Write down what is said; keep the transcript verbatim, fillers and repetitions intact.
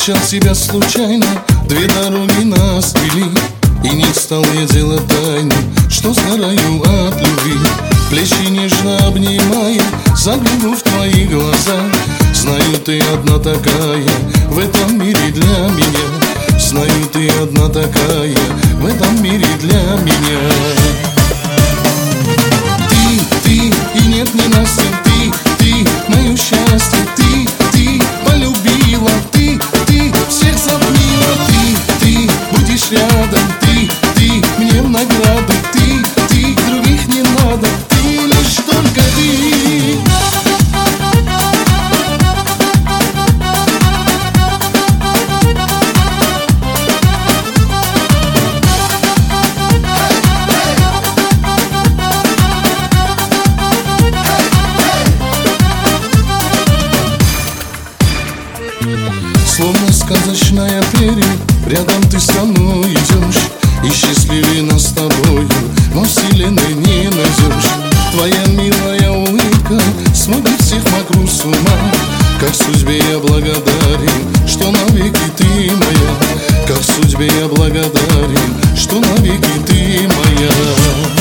Встречал себя случайно, две дороги нас вели, и не стал я делать тайну, что сгораю от любви. Плечи нежно обнимая, загляну в твои глаза. Знаю, ты одна такая в этом мире для меня. Знаю, ты одна такая в этом мире для меня. Ты, ты, и нет ни на свет. Ты, ты, мое счастье. Ты, ты, полюбила. Ты, ты, всех затмила. Ты, ты, будешь рядом. Ты, ты, мне в награду. Ты, ты, других не надо. Ты, лишь только ты. Словно сказочная фея, рядом ты со мной идешь, и счастливее нас с тобою во вселенной не найдешь. Твоя милая улыбка сводит всех вокруг с ума. Как судьбе я благодарен, что навеки ты моя. Как судьбе я благодарен, что навеки ты моя.